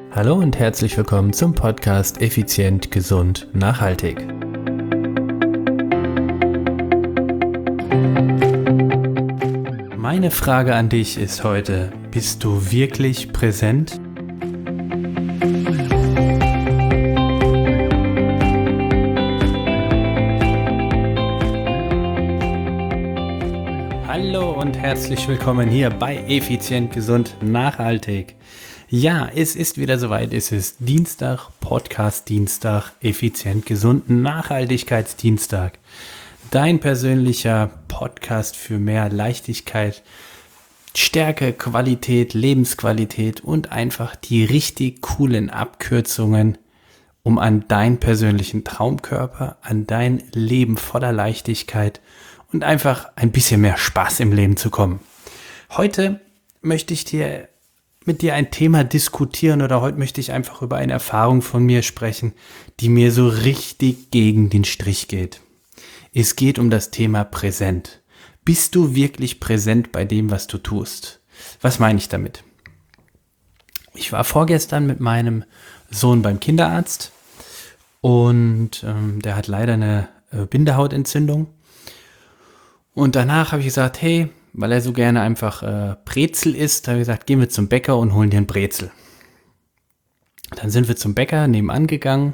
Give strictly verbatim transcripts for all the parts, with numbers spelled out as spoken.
Hallo und herzlich willkommen zum Podcast Effizient, Gesund, Nachhaltig. Meine Frage an dich ist heute: Bist du wirklich präsent? Hallo und herzlich willkommen hier bei Effizient, Gesund, Nachhaltig. Ja, es ist wieder soweit, es ist Dienstag, Podcast-Dienstag, Effizient, Gesund, Nachhaltigkeitsdienstag. Dein persönlicher Podcast für mehr Leichtigkeit, Stärke, Qualität, Lebensqualität und einfach die richtig coolen Abkürzungen, um an deinen persönlichen Traumkörper, an dein Leben voller Leichtigkeit und einfach ein bisschen mehr Spaß im Leben zu kommen. Heute möchte ich dir mit dir ein Thema diskutieren oder heute möchte ich einfach über eine Erfahrung von mir sprechen, die mir so richtig gegen den Strich geht. Es geht um das Thema präsent. Bist du wirklich präsent bei dem, was du tust? Was meine ich damit? Ich war vorgestern mit meinem Sohn beim Kinderarzt und ähm, der hat leider eine äh, Bindehautentzündung. Und danach habe ich gesagt, hey, weil er so gerne einfach äh, Brezel isst, habe ich gesagt, gehen wir zum Bäcker und holen dir ein Brezel. Dann sind wir zum Bäcker nebenan gegangen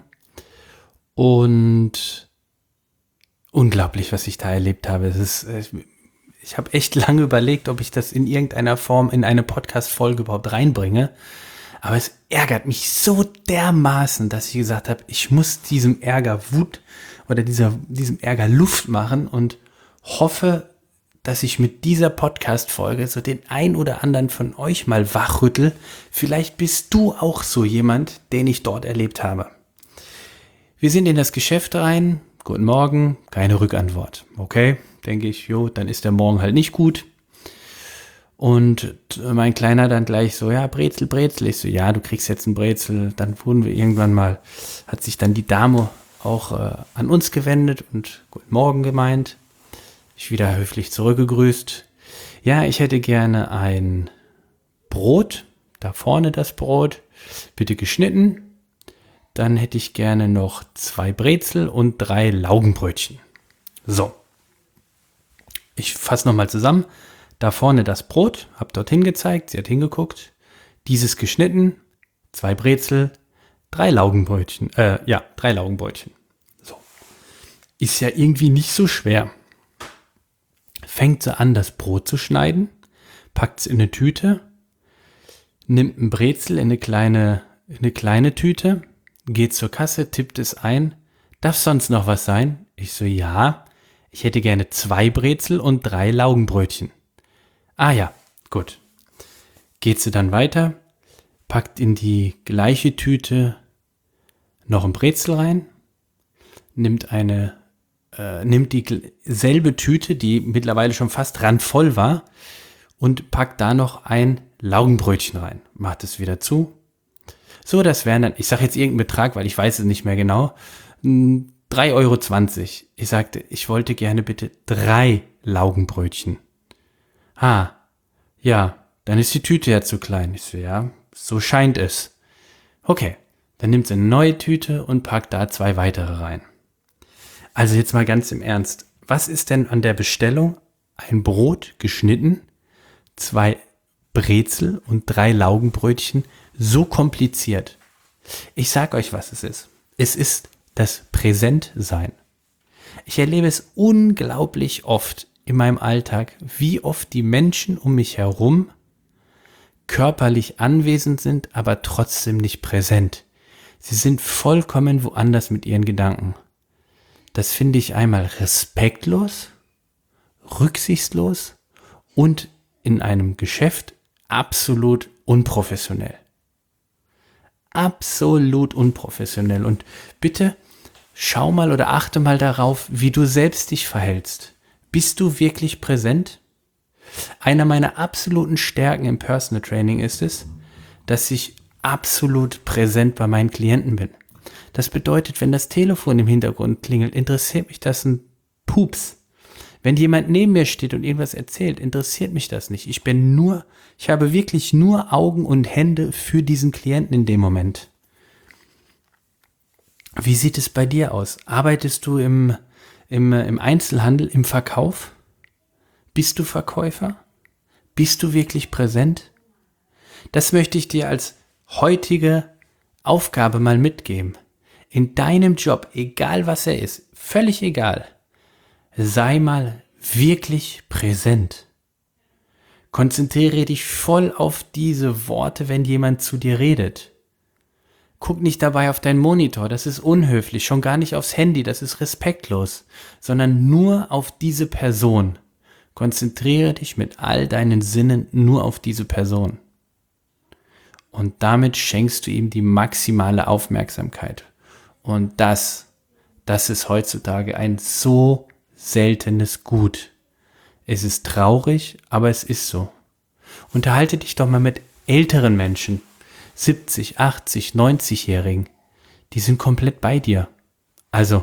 und unglaublich, was ich da erlebt habe. Es ist, äh, ich habe echt lange überlegt, ob ich das in irgendeiner Form in eine Podcast-Folge überhaupt reinbringe. Aber es ärgert mich so dermaßen, dass ich gesagt habe, ich muss diesem Ärger Wut oder dieser, diesem Ärger Luft machen und hoffe, dass ich mit dieser Podcast-Folge so den ein oder anderen von euch mal wachrüttel. Vielleicht bist du auch so jemand, den ich dort erlebt habe. Wir sind in das Geschäft rein. Guten Morgen, keine Rückantwort. Okay, denke ich, jo, dann ist der Morgen halt nicht gut. Und mein Kleiner dann gleich so, ja, Brezel, Brezel. Ich so, ja, du kriegst jetzt ein Brezel. Dann wurden wir irgendwann mal, hat sich dann die Dame auch äh, an uns gewendet und Guten Morgen gemeint. Ich wieder höflich zurückgegrüßt. Ja, ich hätte gerne ein Brot, da vorne das Brot, bitte geschnitten. Dann hätte ich gerne noch zwei Brezel und drei Laugenbrötchen. So, ich fasse nochmal zusammen. Da vorne das Brot, hab dorthin gezeigt, sie hat hingeguckt. Dieses geschnitten, zwei Brezel, drei Laugenbrötchen. Äh, ja, drei Laugenbrötchen. So, ist ja irgendwie nicht so schwer. Fängt sie an, das Brot zu schneiden, packt es in eine Tüte, nimmt ein Brezel in eine kleine, in eine kleine Tüte, geht zur Kasse, tippt es ein. Darf sonst noch was sein? Ich so, ja, ich hätte gerne zwei Brezel und drei Laugenbrötchen. Ah ja, gut. Geht sie dann weiter, packt in die gleiche Tüte noch ein Brezel rein, nimmt eine Äh, nimmt dieselbe Tüte, die mittlerweile schon fast randvoll war, und packt da noch ein Laugenbrötchen rein. Macht es wieder zu. So, das wären dann, ich sage jetzt irgendeinen Betrag, weil ich weiß es nicht mehr genau, drei Euro zwanzig. Ich sagte, ich wollte gerne bitte drei Laugenbrötchen. Ah, ja, dann ist die Tüte ja zu klein. Ich so, ja, so scheint es. Okay, dann nimmt sie eine neue Tüte und packt da zwei weitere rein. Also jetzt mal ganz im Ernst, was ist denn an der Bestellung? Ein Brot geschnitten, zwei Brezel und drei Laugenbrötchen so kompliziert? Ich sag euch, was es ist. Es ist das Präsentsein. Ich erlebe es unglaublich oft in meinem Alltag, wie oft die Menschen um mich herum körperlich anwesend sind, aber trotzdem nicht präsent. Sie sind vollkommen woanders mit ihren Gedanken. Das finde ich einmal respektlos, rücksichtslos und in einem Geschäft absolut unprofessionell. Absolut unprofessionell. Und bitte schau mal oder achte mal darauf, wie du selbst dich verhältst. Bist du wirklich präsent? Einer meiner absoluten Stärken im Personal Training ist es, dass ich absolut präsent bei meinen Klienten bin. Das bedeutet, wenn das Telefon im Hintergrund klingelt, interessiert mich das ein Pups. Wenn jemand neben mir steht und irgendwas erzählt, interessiert mich das nicht. Ich bin nur, ich habe wirklich nur Augen und Hände für diesen Klienten in dem Moment. Wie sieht es bei dir aus? Arbeitest du im, im, im Einzelhandel, im Verkauf? Bist du Verkäufer? Bist du wirklich präsent? Das möchte ich dir als heutige Aufgabe mal mitgeben. In deinem Job, egal was er ist, völlig egal, sei mal wirklich präsent. Konzentriere dich voll auf diese Worte, wenn jemand zu dir redet. Guck nicht dabei auf deinen Monitor, das ist unhöflich, schon gar nicht aufs Handy, das ist respektlos, sondern nur auf diese Person. Konzentriere dich mit all deinen Sinnen nur auf diese Person. Und damit schenkst du ihm die maximale Aufmerksamkeit. Und das, das ist heutzutage ein so seltenes Gut. Es ist traurig, aber es ist so. Unterhalte dich doch mal mit älteren Menschen, siebzig, achtzig, neunzig-Jährigen. Die sind komplett bei dir. Also,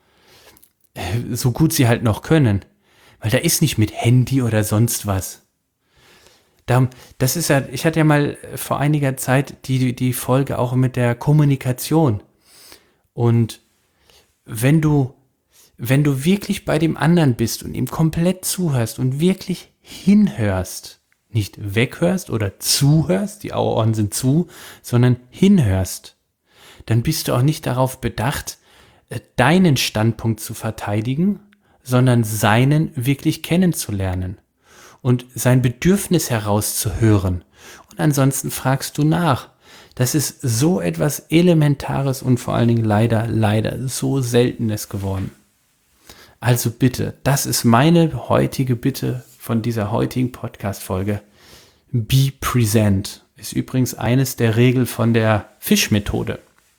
so gut sie halt noch können. Weil da ist nicht mit Handy oder sonst was. Darum, das ist ja, ich hatte ja mal vor einiger Zeit die, die Folge auch mit der Kommunikation. Und wenn du, wenn du wirklich bei dem anderen bist und ihm komplett zuhörst und wirklich hinhörst, nicht weghörst oder zuhörst, die Ohren sind zu, sondern hinhörst, dann bist du auch nicht darauf bedacht, deinen Standpunkt zu verteidigen, sondern seinen wirklich kennenzulernen und sein Bedürfnis herauszuhören. Und ansonsten fragst du nach. Das ist so etwas Elementares und vor allen Dingen leider, leider so Seltenes geworden. Also bitte, das ist meine heutige Bitte von dieser heutigen Podcast-Folge. Be present ist übrigens eines der Regeln von der Fish-Methode.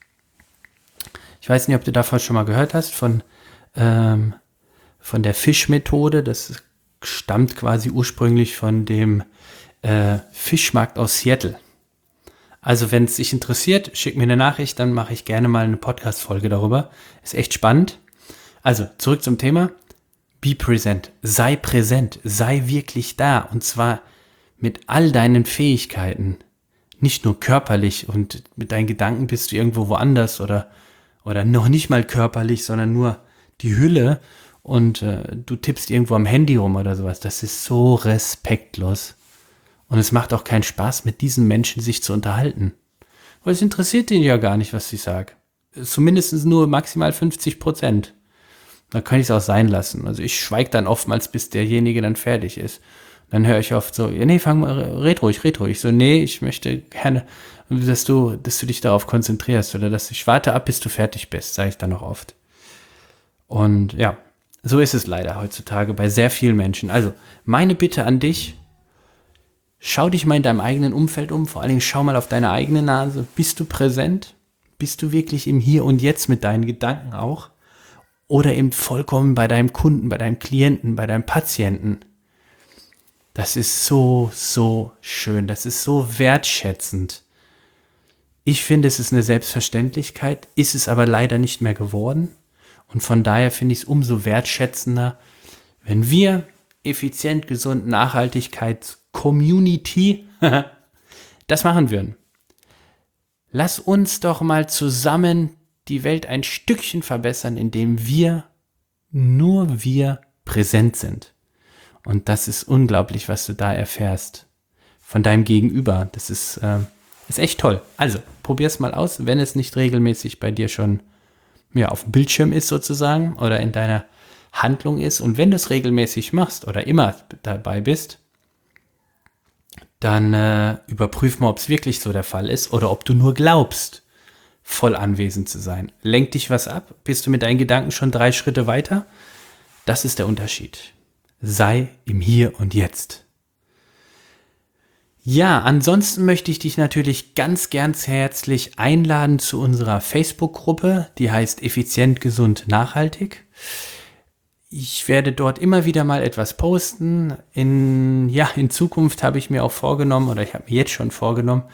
Ich weiß nicht, ob du davon schon mal gehört hast, von, ähm, von der Fish-Methode. Das stammt quasi ursprünglich von dem äh, Fischmarkt aus Seattle. Also wenn es dich interessiert, schick mir eine Nachricht, dann mache ich gerne mal eine Podcast-Folge darüber. Ist echt spannend. Also zurück zum Thema. Be present. Sei präsent. Sei wirklich da. Und zwar mit all deinen Fähigkeiten. Nicht nur körperlich und mit deinen Gedanken bist du irgendwo woanders oder, oder noch nicht mal körperlich, sondern nur die Hülle und äh, du tippst irgendwo am Handy rum oder sowas. Das ist so respektlos. Und es macht auch keinen Spaß, mit diesen Menschen sich zu unterhalten. Weil es interessiert ihn ja gar nicht, was ich sage. Zumindest nur maximal fünfzig Prozent. Da kann ich es auch sein lassen. Also ich schweige dann oftmals, bis derjenige dann fertig ist. Dann höre ich oft so, ja, nee, fang mal, red ruhig, red ruhig. Ich so, nee, ich möchte gerne, dass du, dass du dich darauf konzentrierst oder dass ich warte ab, bis du fertig bist, sage ich dann auch oft. Und ja, so ist es leider heutzutage bei sehr vielen Menschen. Also meine Bitte an dich, schau dich mal in deinem eigenen Umfeld um, vor allen Dingen schau mal auf deine eigene Nase. Bist du präsent? Bist du wirklich im Hier und Jetzt mit deinen Gedanken auch? Oder eben vollkommen bei deinem Kunden, bei deinem Klienten, bei deinem Patienten? Das ist so, so schön. Das ist so wertschätzend. Ich finde, es ist eine Selbstverständlichkeit, ist es aber leider nicht mehr geworden. Und von daher finde ich es umso wertschätzender, wenn wir effizient, gesund, Nachhaltigkeits-Community das machen würden. Lass uns doch mal zusammen die Welt ein Stückchen verbessern, indem wir, nur wir, präsent sind. Und das ist unglaublich, was du da erfährst von deinem Gegenüber. Das ist, äh, ist echt toll. Also, probier's mal aus, wenn es nicht regelmäßig bei dir schon ja, auf dem Bildschirm ist sozusagen oder in deiner Handlung ist. Und wenn du es regelmäßig machst oder immer dabei bist, dann äh, überprüf mal, ob es wirklich so der Fall ist oder ob du nur glaubst, voll anwesend zu sein. Lenkt dich was ab? Bist du mit deinen Gedanken schon drei Schritte weiter? Das ist der Unterschied. Sei im Hier und Jetzt. Ja, ansonsten möchte ich dich natürlich ganz, ganz herzlich einladen zu unserer Facebook-Gruppe, die heißt Effizient, Gesund, Nachhaltig. Ich werde dort immer wieder mal etwas posten. In, ja, in Zukunft habe ich mir auch vorgenommen, oder ich habe mir jetzt schon vorgenommen,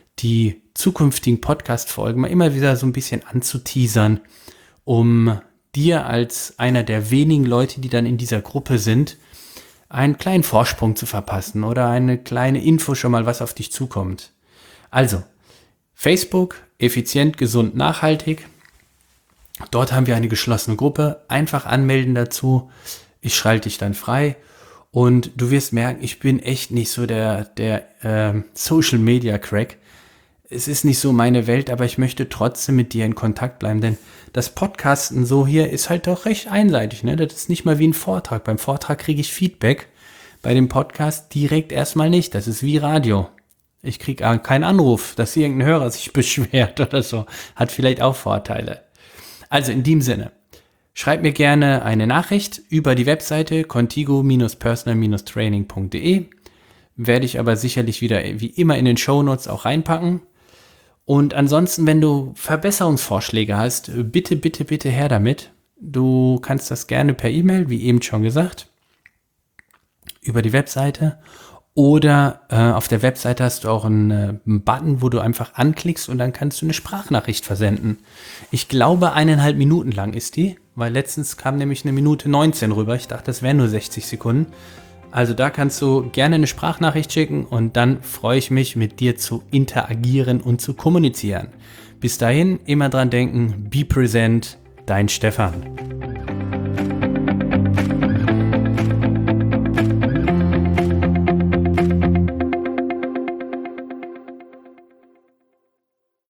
die zukünftigen Podcast-Folgen mal immer wieder so ein bisschen anzuteasern, um dir als einer der wenigen Leute, die dann in dieser Gruppe sind, einen kleinen Vorsprung zu verpassen oder eine kleine Info schon mal, was auf dich zukommt. Also, Facebook, effizient, gesund, nachhaltig. Dort haben wir eine geschlossene Gruppe. Einfach anmelden dazu. Ich schalte dich dann frei. Und du wirst merken, ich bin echt nicht so der, der äh, Social Media Crack. Es ist nicht so meine Welt, aber ich möchte trotzdem mit dir in Kontakt bleiben, denn das Podcasten so hier ist halt doch recht einseitig, ne? Das ist nicht mal wie ein Vortrag. Beim Vortrag kriege ich Feedback, bei dem Podcast direkt erstmal nicht. Das ist wie Radio. Ich kriege keinen Anruf, dass irgendein Hörer sich beschwert oder so. Hat vielleicht auch Vorteile. Also in dem Sinne, schreib mir gerne eine Nachricht über die Webseite contigo personal training punkt de. Werde ich aber sicherlich wieder wie immer in den Shownotes auch reinpacken. Und ansonsten, wenn du Verbesserungsvorschläge hast, bitte, bitte, bitte her damit. Du kannst das gerne per E-Mail, wie eben schon gesagt, über die Webseite. Oder äh, auf der Webseite hast du auch einen, äh, einen Button, wo du einfach anklickst und dann kannst du eine Sprachnachricht versenden. Ich glaube, eineinhalb Minuten lang ist die, weil letztens kam nämlich eine Minute neunzehn rüber. Ich dachte, das wären nur sechzig Sekunden. Also da kannst du gerne eine Sprachnachricht schicken und dann freue ich mich, mit dir zu interagieren und zu kommunizieren. Bis dahin immer dran denken, be present, dein Stefan.